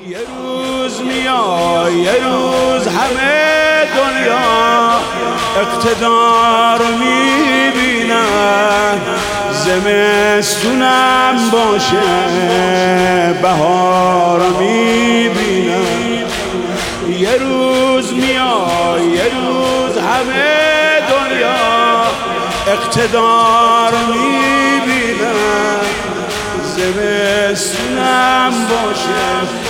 یه روز میای، یه روز همه دنیا اقتدار میبینن، زمستونم باشه بهار میبینن. یه روز میای، یه روز همه دنیا اقتدار میبینن، زمستونم باشه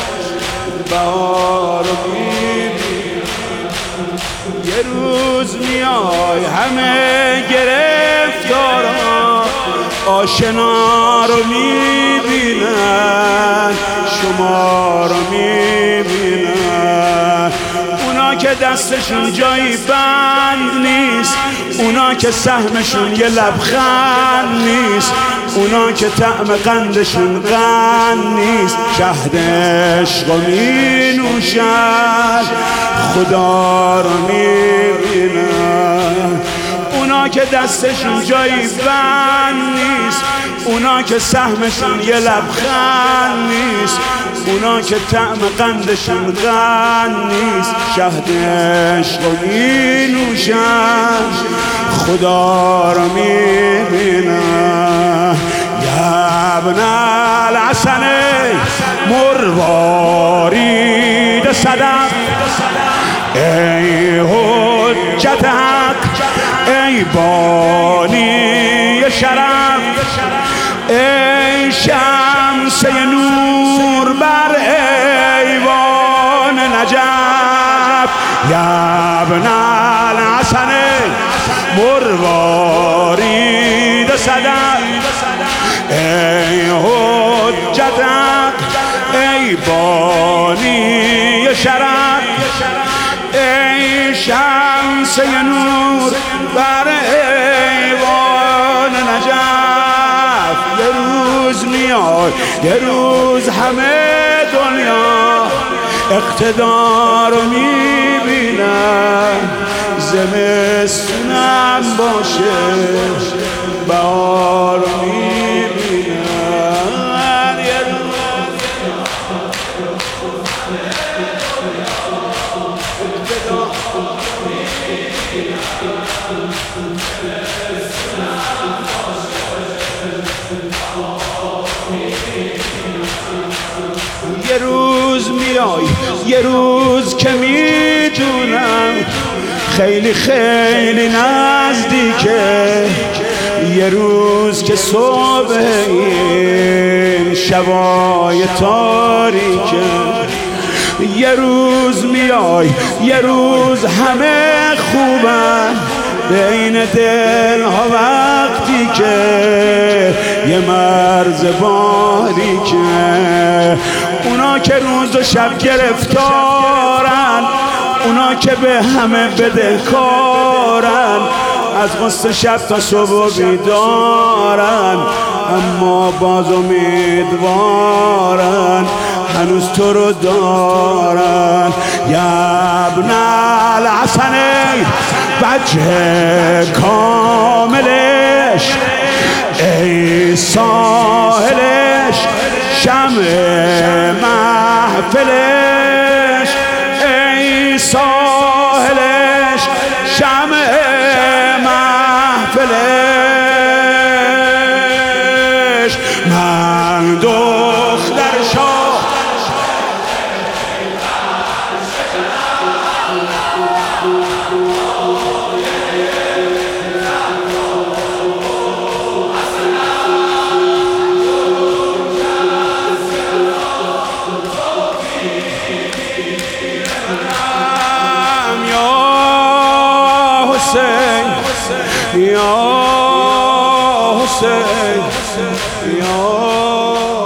بهار میبینن. یه روز میای همه گرفتارا آشنا رو میبینن، شما رو میبینن. اونا که دستشون جایی بند نیست، اونا که سهمشون یه لبخند نیست، اونا که طعم قندشون قند نیست، شهد عشق رو می نوشن، خدا رو میبینن. اونا که دستشون جایی بند نیست، اونا که سهمشون یه لبخند نیست، اونا که طعم قندشون قند نیست، شهد عشق رو می نوشن، خدا رو میبینن. یا ابن الحسن مروارید صدق، ای حجت حق، ای بانی شرف، ای شمس نور بر ایوان نجف. یا ابن الحسن مروارید صدق، ای حجت حق، ای بانی شرف، ای شمس نور بر ایوان نجف. یه روز میاد، یه روز همه دنیا اقتدار رو میبینن، زمستونم باشه بهار رو میبینن. یه روز میای، یه روز که میدونم خیلی خیلی نزدیکه، یه روز که صبح این شبای تاریکه. یه روز میای، یه روز همه خوبن بین دلها وقتی که یه مرز باریکه. اونا که روز و شب گرفتارن، اونا که به همه بدهکارن، از غصه شب تا صبح بیدارن، اما باز امیدوارن هنوز تو رو دارن. یا ابن الحسن وجه کاملش، ای ساحلش شمع محفلش، ای ساحلش شمع محفلش. من دختر شاه یا حسین، یا